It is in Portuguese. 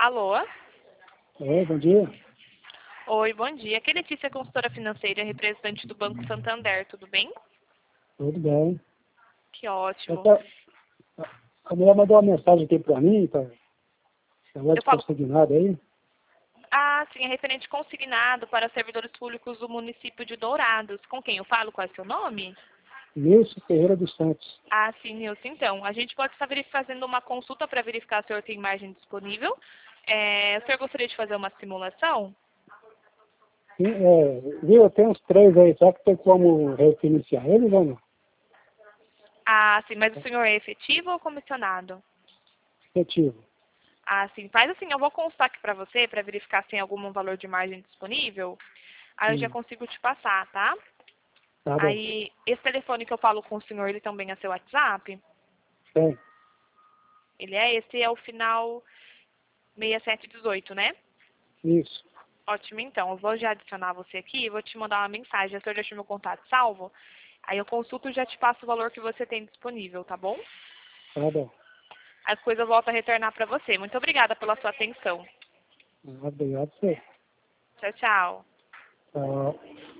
Alô? Oi, bom dia. Oi, bom dia. Aqui é Letícia, consultora financeira, representante do Banco Santander, tudo bem? Tudo bem. Que ótimo. A mulher mandou uma mensagem aqui para mim, para Eu negócio de falo... consignado aí. Ah, sim, é referente consignado para servidores públicos do município de Dourados. Com quem eu falo? Qual é o seu nome? Nilson Ferreira dos Santos. Ah, sim, Nilson. Então, a gente pode estar fazendo uma consulta para verificar se o senhor tem margem disponível. O senhor gostaria de fazer uma simulação? Sim, viu, eu tenho uns 3 aí, só que tem como refinanciar eles ou não? Ah, sim, mas o senhor é efetivo ou comissionado? Efetivo. Ah, sim. Faz assim, eu vou constar aqui para você, para verificar se tem algum valor de margem disponível. Aí eu já consigo te passar, tá? Tá bom. Aí, esse telefone que eu falo com o senhor, ele também é seu WhatsApp? Tem. Esse é o final 6718, né? Isso. Ótimo, então. Eu vou já adicionar você aqui e vou te mandar uma mensagem. O senhor deixa meu contato salvo? Aí eu consulto e já te passo o valor que você tem disponível, tá bom? Tá bom. As coisas voltam a retornar para você. Muito obrigada pela sua atenção. Obrigado, senhor. Tchau, tchau. Tchau.